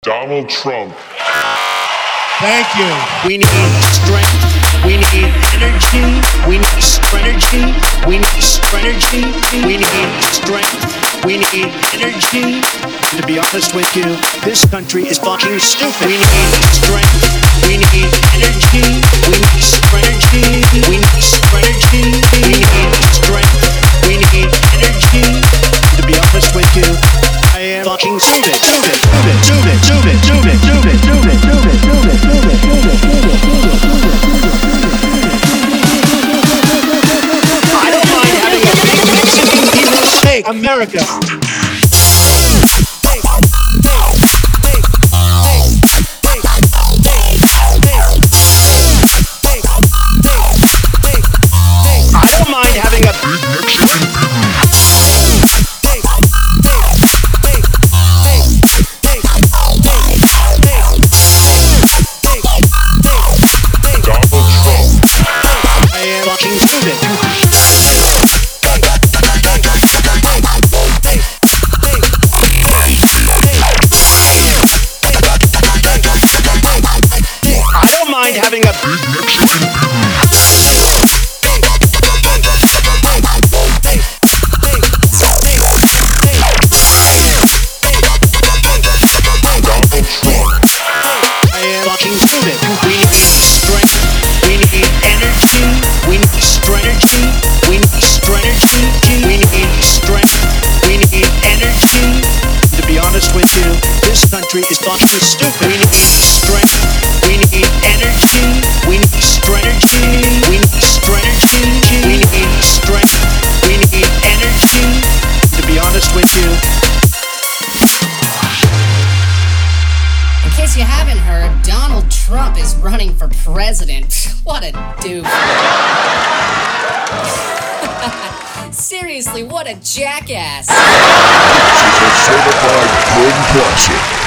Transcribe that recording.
Donald Trump. Thank you. We need strength. We need energy. We need energy. We need energy. We need strength. We need energy. To be honest with you, this country is fucking stupid. We need strength. We need energy. We need energy. We need energy. We need strength. We need energy. To be honest with you, I am fucking stupid. Stupid. Stupid. Stupid. Stupid. Stupid. Stupid. Stupid. Stupid. I don't mind having a big Mexican people say America. I don't mind having a big Mexican having a big Mexican I am fucking stupid. We need strength. We need energy. We need strategy. We need strategy. We need strength. We need energy. To be honest with you, this country is fucking stupid. We need strength. We need energy. We need strategy. We need strategy. We need strength. We need energy. To be honest with you. In case you haven't heard, Donald Trump is running for president. What a doof. Seriously, what a jackass. This is a certified Boom Classic.